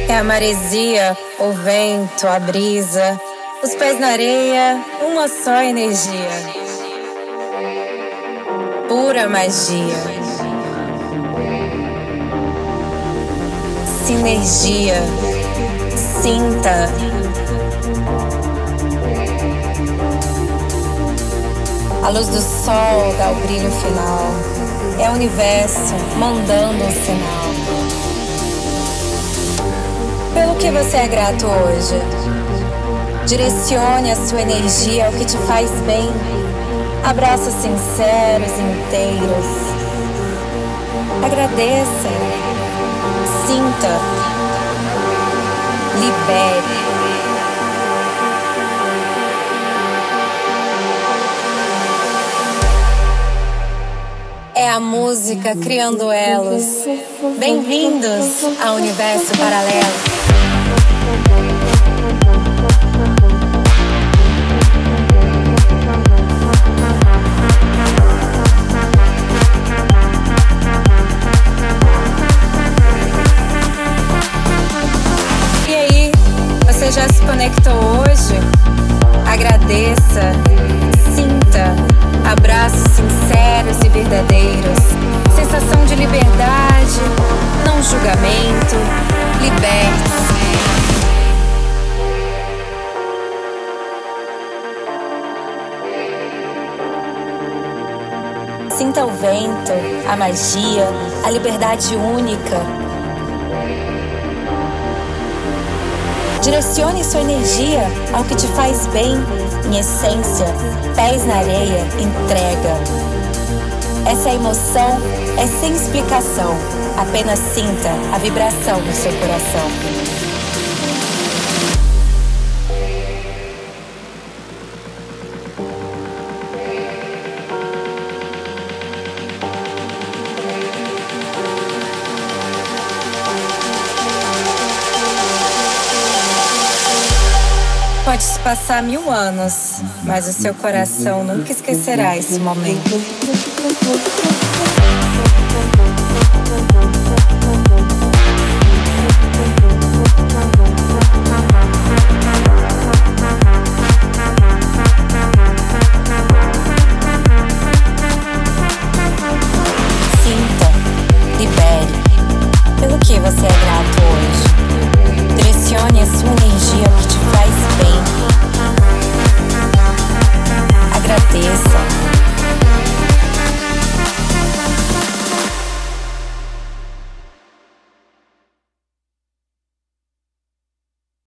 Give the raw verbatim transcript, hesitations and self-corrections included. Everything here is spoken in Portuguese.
É a maresia, o vento, a brisa, os pés na areia, uma só energia. Pura magia. Sinergia. Sinta. A luz do sol dá o brilho final. É o universo mandando um sinal. Pelo que você é grato hoje? Direcione a sua energia ao que te faz bem. Abraços sinceros, inteiros. Agradeça. Sinta. Libere. É a música criando elos. Bem-vindos ao universo paralelo. E aí, você já se conectou hoje? Agradeça, sinta. Abraços sinceros e verdadeiros. Sensação de liberdade, não julgamento. Liberte-se. Sinta o vento, a magia, a liberdade única. Direcione sua energia ao que te faz bem. Em essência, pés na areia, entrega. Essa emoção é sem explicação. Apenas sinta a vibração no seu coração. Pode se passar mil anos, mas o seu coração nunca esquecerá esse momento. Sinta, libere. Pelo que você é grato hoje? Direcione a sua energia ao que te faz bem. Agradeça.